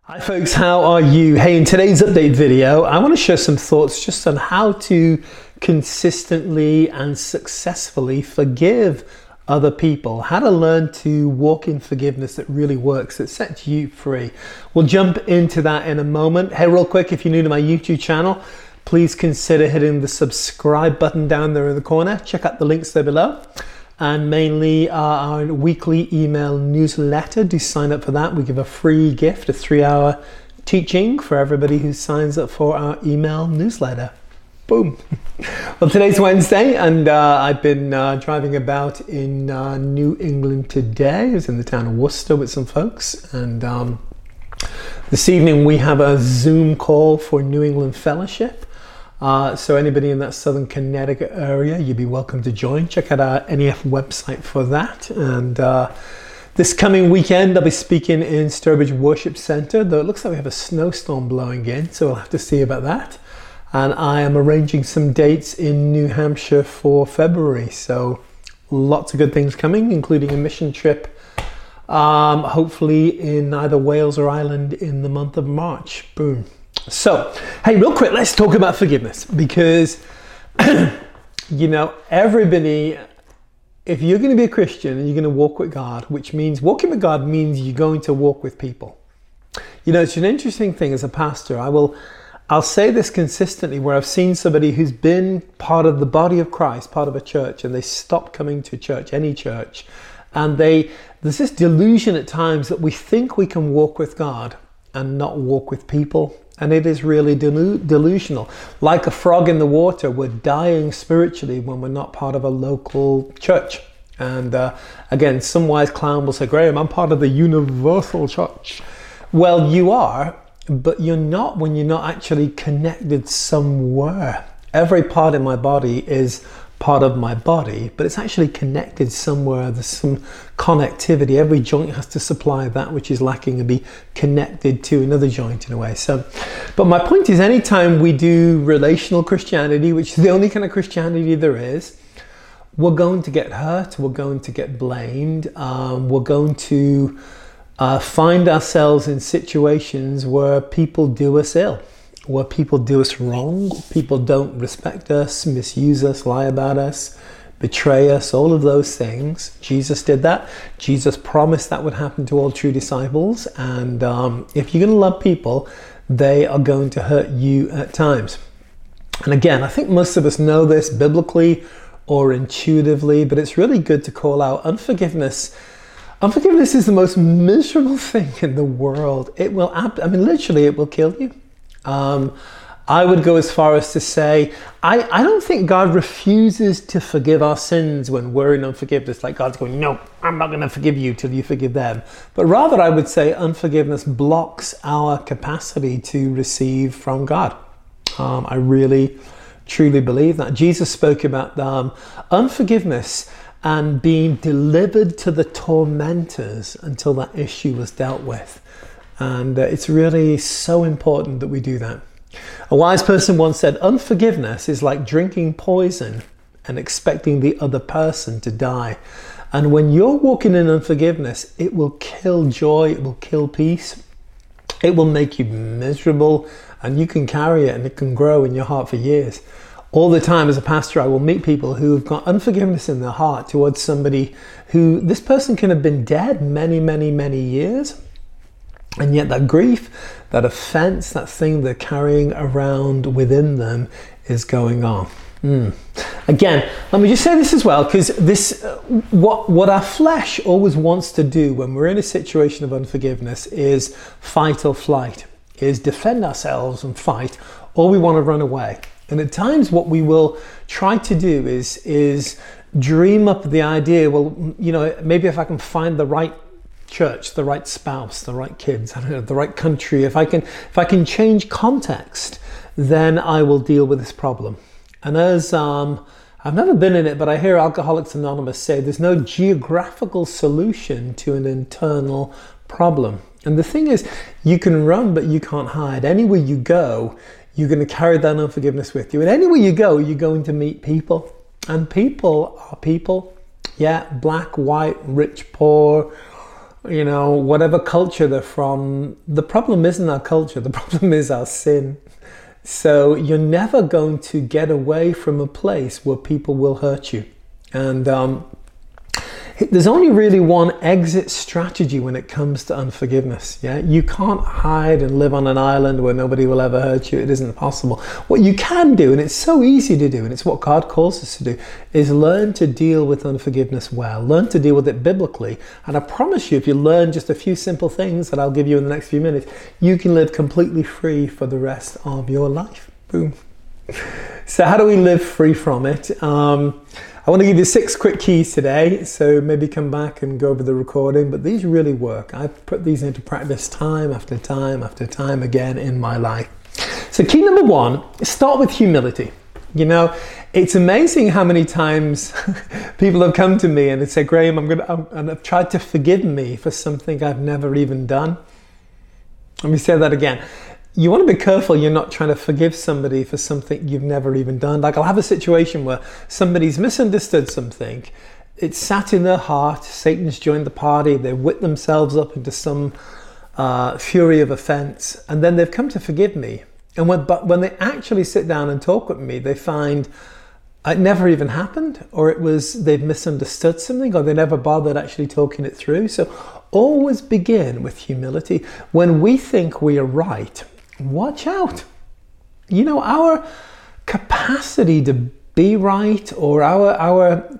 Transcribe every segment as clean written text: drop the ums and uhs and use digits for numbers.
Hi folks, how are you? Hey, in today's update video, I want to share some thoughts just on how to consistently and successfully forgive other people. How to learn to walk in forgiveness that really works, that sets you free. We'll jump into that in a moment. Hey, real quick, if you're new to my YouTube channel, please consider hitting the subscribe button down there in the corner. Check out the links there below. And mainly our weekly email newsletter. Do sign up for that. We give a free gift, a 3-hour teaching for everybody who signs up for our email newsletter. Boom. Well, today's Wednesday, and I've been driving about in New England today. I was in the town of Worcester with some folks, and this evening we have a Zoom call for New England Fellowship. So anybody in that southern Connecticut area, you'd be welcome to join. Check out our NEF website for that. And this coming weekend, I'll be speaking in Sturbridge Worship Center, though it looks like we have a snowstorm blowing in, so we'll have to see about that. And I am arranging some dates in New Hampshire for February. So lots of good things coming, including a mission trip, hopefully in either Wales or Ireland in the month of March. Boom. So, hey, real quick, let's talk about forgiveness, because, you know, everybody, if you're going to be a Christian and you're going to walk with God, which means walking with God means you're going to walk with people. You know, it's an interesting thing as a pastor. I'll say this consistently, where I've seen somebody who's been part of the body of Christ, part of a church, and they stop coming to church, any church, and there's this delusion at times that we think we can walk with God and not walk with people. And it is really delusional. Like a frog in the water, we're dying spiritually when we're not part of a local church. And again, some wise clown will say, Graham, I'm part of the universal church. Well, you are, but you're not when you're not actually connected somewhere. Every part in my body is part of my body, but it's actually connected somewhere. There's some connectivity. Every joint has to supply that which is lacking and be connected to another joint in a way. So, but my point is, anytime we do relational Christianity, which is the only kind of Christianity there is, we're going to get hurt, we're going to get blamed, we're going to find ourselves in situations where people do us ill, where people do us wrong, people don't respect us, misuse us, lie about us, betray us, all of those things. Jesus did that. Jesus promised that would happen to all true disciples. And if you're going to love people, they are going to hurt you at times. And again, I think most of us know this biblically or intuitively, but it's really good to call out unforgiveness. Unforgiveness is the most miserable thing in the world. It will, literally, it will kill you. I would go as far as to say, I don't think God refuses to forgive our sins when we're in unforgiveness. Like God's going, no, I'm not going to forgive you till you forgive them. But rather, I would say unforgiveness blocks our capacity to receive from God. I really, truly believe that. Jesus spoke about unforgiveness and being delivered to the tormentors until that issue was dealt with. And it's really so important that we do that. A wise person once said, unforgiveness is like drinking poison and expecting the other person to die. And when you're walking in unforgiveness, it will kill joy, it will kill peace, it will make you miserable, and you can carry it and it can grow in your heart for years. All the time as a pastor, I will meet people who have got unforgiveness in their heart towards somebody who, this person can have been dead many, many, many years. And yet that grief, that offense, that thing they're carrying around within them is going on. Again, let me just say this as well, because this, what our flesh always wants to do when we're in a situation of unforgiveness is fight or flight, is defend ourselves and fight, or we want to run away. And at times what we will try to do is dream up the idea, well, you know, maybe if I can find the right church, the right spouse, the right kids, I don't know, the right country, if I can change context, then I will deal with this problem. And as I've never been in it, but I hear Alcoholics Anonymous say there's no geographical solution to an internal problem. And the thing is, you can run, but you can't hide. Anywhere you go, you're going to carry that unforgiveness with you. And anywhere you go, you're going to meet people. And people are people. Yeah, black, white, rich, poor, whatever culture they're from. The problem isn't our culture, the problem is our sin. So you're never going to get away from a place where people will hurt you. And there's only really one exit strategy when it comes to unforgiveness. Yeah, you can't hide and live on an island where nobody will ever hurt you. It isn't possible. What you can do, and it's so easy to do, and it's what God calls us to do, is learn to deal with unforgiveness well. Learn to deal with it biblically. And I promise you, if you learn just a few simple things that I'll give you in the next few minutes, you can live completely free for the rest of your life. Boom. So how do we live free from it? I want to give you 6 quick keys today, so maybe come back and go over the recording, but these really work. I've put these into practice time after time after time again in my life. So key number 1, start with humility. It's amazing how many times people have come to me and they say, Graham, and have tried to forgive me for something I've never even done. Let me say that again. You want to be careful you're not trying to forgive somebody for something you've never even done. Like I'll have a situation where somebody's misunderstood something. It's sat in their heart. Satan's joined the party. They've whipped themselves up into some fury of offense. And then they've come to forgive me. And when they actually sit down and talk with me, they find it never even happened, or it was they've misunderstood something, or they never bothered actually talking it through. So always begin with humility. When we think we are right, watch out. Our capacity to be right, or our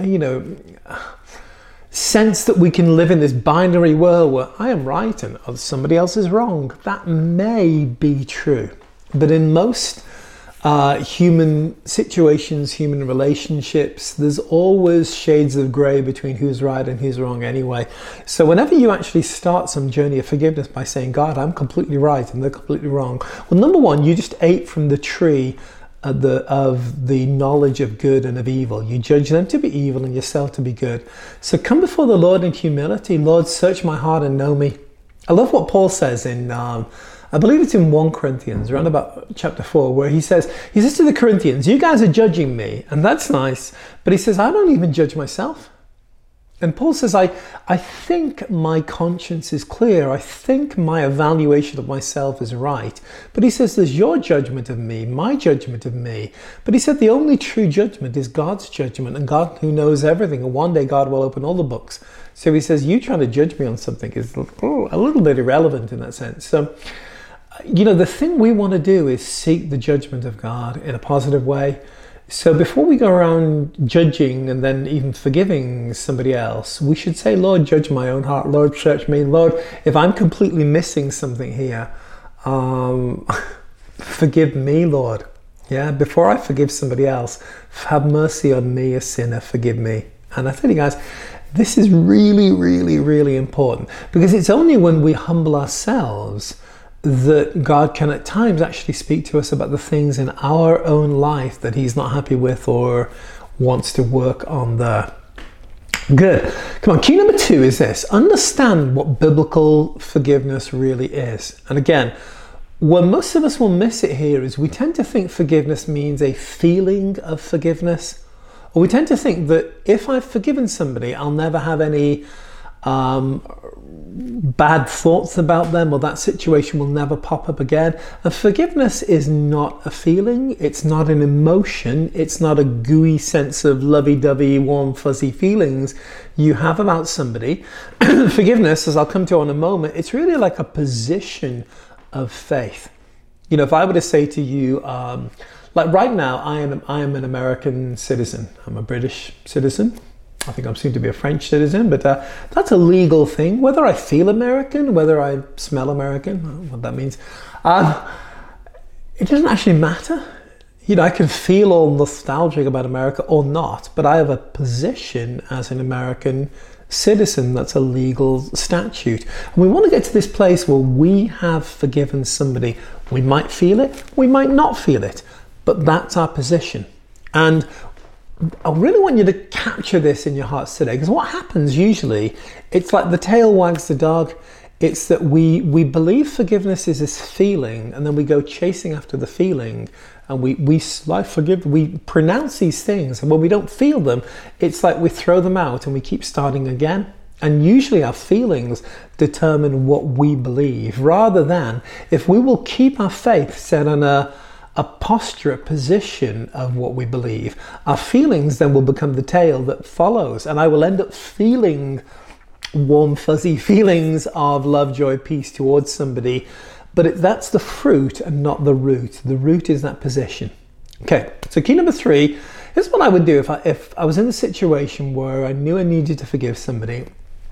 sense that we can live in this binary world where I am right and somebody else is wrong, that may be true. But in most human situations, human relationships, there's always shades of grey between who's right and who's wrong anyway. So whenever you actually start some journey of forgiveness by saying, God, I'm completely right and they're completely wrong. Well, number 1, you just ate from the tree of the knowledge of good and of evil. You judge them to be evil and yourself to be good. So come before the Lord in humility. Lord, search my heart and know me. I love what Paul says in I believe it's in 1 Corinthians, around about chapter 4, where he says to the Corinthians, you guys are judging me, and that's nice, but he says, I don't even judge myself. And Paul says, I think my conscience is clear. I think my evaluation of myself is right. But he says, there's your judgment of me, my judgment of me. But he said, the only true judgment is God's judgment, and God who knows everything. And one day God will open all the books. So he says, you trying to judge me on something is a little bit irrelevant in that sense. So, the thing we want to do is seek the judgment of God in a positive way. So before we go around judging and then even forgiving somebody else, we should say, Lord, judge my own heart. Lord, search me. Lord, if I'm completely missing something here, forgive me, Lord. Yeah, before I forgive somebody else, have mercy on me, a sinner, forgive me. And I tell you guys, this is really, really, really important, because it's only when we humble ourselves that God can at times actually speak to us about the things in our own life that he's not happy with or wants to work on there. Good. Come on, key number 2 is this. Understand what biblical forgiveness really is. And again, where most of us will miss it here is we tend to think forgiveness means a feeling of forgiveness. Or we tend to think that if I've forgiven somebody, I'll never have any bad thoughts about them, or that situation will never pop up again. And forgiveness is not a feeling, it's not an emotion, it's not a gooey sense of lovey-dovey, warm, fuzzy feelings you have about somebody. Forgiveness, as I'll come to in a moment, it's really like a position of faith. If I were to say to you, like right now, I am an American citizen. I'm a British citizen. I think I'm soon to be a French citizen, but that's a legal thing. Whether I feel American, whether I smell American, I don't know what that means. It doesn't actually matter. I can feel all nostalgic about America or not, but I have a position as an American citizen that's a legal statute. And we want to get to this place where we have forgiven somebody. We might feel it, we might not feel it, but that's our position. And I really want you to capture this in your hearts today, because what happens usually, it's like the tail wags the dog. It's that we believe forgiveness is this feeling, and then we go chasing after the feeling, and we pronounce these things, and when we don't feel them, it's like we throw them out and we keep starting again. And usually our feelings determine what we believe, rather than if we will keep our faith set on a posture, a position of what we believe, our feelings then will become the tail that follows. And I will end up feeling warm, fuzzy feelings of love, joy, peace towards somebody. But that's the fruit and not the root. The root is that position. Okay, so key number 3, here's what I would do if I was in a situation where I knew I needed to forgive somebody.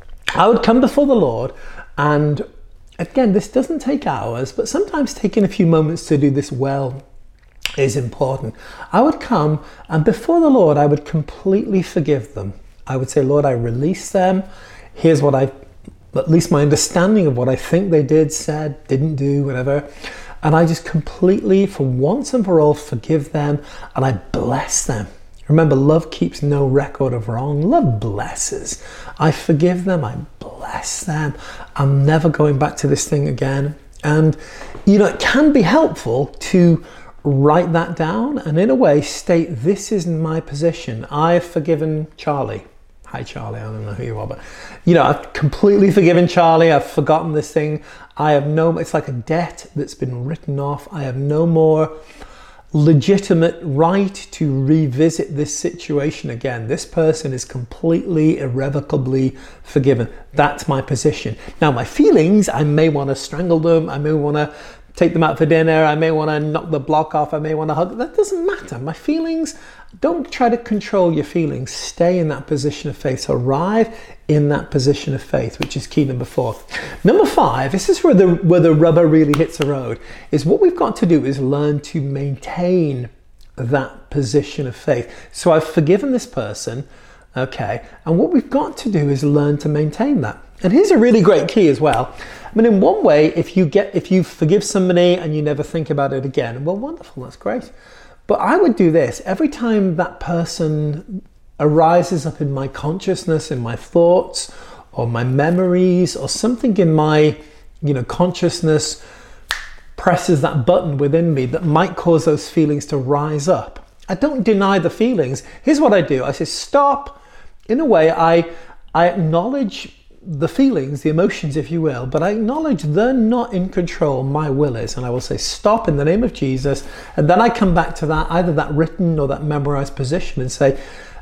I would come before the Lord, and again, this doesn't take hours, but sometimes taking a few moments to do this well is important. I would come, and before the Lord, I would completely forgive them. I would say, Lord, I release them. Here's what at least my understanding of what I think they did, said, didn't do, whatever. And I just completely, for once and for all, forgive them, and I bless them. Remember, love keeps no record of wrong. Love blesses. I forgive them. I bless them. I'm never going back to this thing again. And, it can be helpful to write that down and in a way state, this is my position. I've forgiven Charlie. Hi, Charlie. I don't know who you are, but, I've completely forgiven Charlie. I've forgotten this thing. It's like a debt that's been written off. I have no more legitimate right to revisit this situation again. This person is completely irrevocably forgiven. That's my position. Now, my feelings, I may want to strangle them. I may want to take them out for dinner. I may want to knock the block off. I may want to hug. That doesn't matter. My feelings, don't try to control your feelings. Stay in that position of faith. So arrive in that position of faith, which is key number 4. Number 5, this is where the rubber really hits the road, is what we've got to do is learn to maintain that position of faith. So I've forgiven this person, okay, and what we've got to do is learn to maintain that. And here's a really great key as well. I mean, in one way, if you forgive somebody and you never think about it again, well, wonderful, that's great. But I would do this every time that person arises up in my consciousness, in my thoughts, or my memories, or something in my, consciousness presses that button within me that might cause those feelings to rise up. I don't deny the feelings. Here's what I do. I say, stop. In a way, I acknowledge the feelings, the emotions, if you will, but I acknowledge they're not in control. My will is, and I will say, stop in the name of Jesus. And then I come back to that, either that written or that memorized position, and say,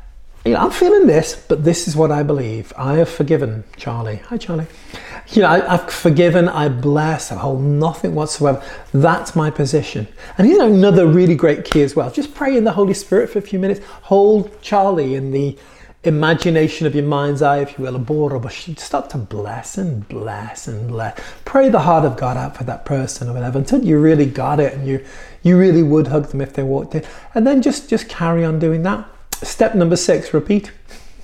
I'm feeling this, but this is what I believe. I have forgiven Charlie. Hi, Charlie. I've forgiven, I bless, I hold nothing whatsoever. That's my position. And here's another really great key as well. Just pray in the Holy Spirit for a few minutes. Hold Charlie in the imagination of your mind's eye, if you will, a border, but start to bless and bless and bless. Pray the heart of God out for that person or whatever until you really got it and you really would hug them if they walked in. And then just carry on doing that. Step number 6, repeat.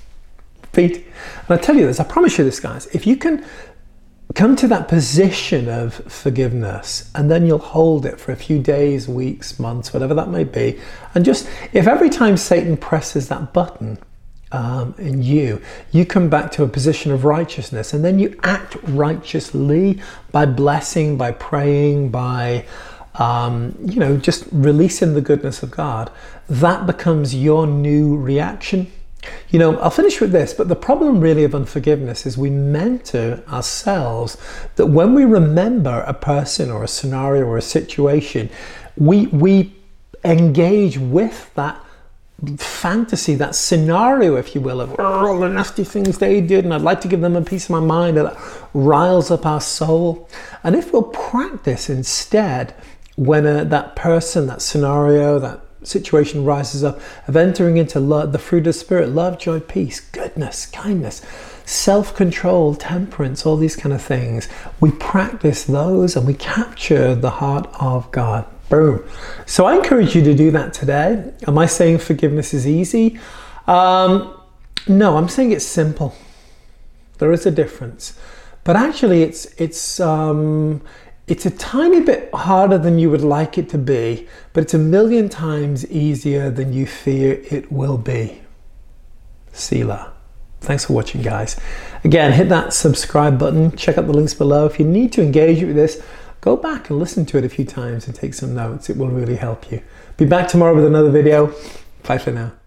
And I tell you this, I promise you this, guys, if you can come to that position of forgiveness and then you'll hold it for a few days, weeks, months, whatever that may be, and just, if every time Satan presses that button, in you come back to a position of righteousness, and then you act righteously by blessing, by praying, by just releasing the goodness of God. That becomes your new reaction. I'll finish with this, but the problem really of unforgiveness is we mentor ourselves that when we remember a person or a scenario or a situation, we engage with that fantasy, that scenario, if you will, of all the nasty things they did, and I'd like to give them a piece of my mind, and that riles up our soul. And if we'll practice instead, when that person, that scenario, that situation rises up, of entering into love, the fruit of the Spirit, love, joy, peace, goodness, kindness, self-control, temperance, all these kind of things, we practice those and we capture the heart of God. Boom. So I encourage you to do that today. Am I saying forgiveness is easy? No, I'm saying it's simple. There is a difference. But actually it's a tiny bit harder than you would like it to be, but it's 1,000,000 times easier than you fear it will be. Selah. Thanks for watching, guys. Again, hit that subscribe button. Check out the links below. If you need to engage with this, go back and listen to it a few times and take some notes. It will really help you. Be back tomorrow with another video. Bye for now.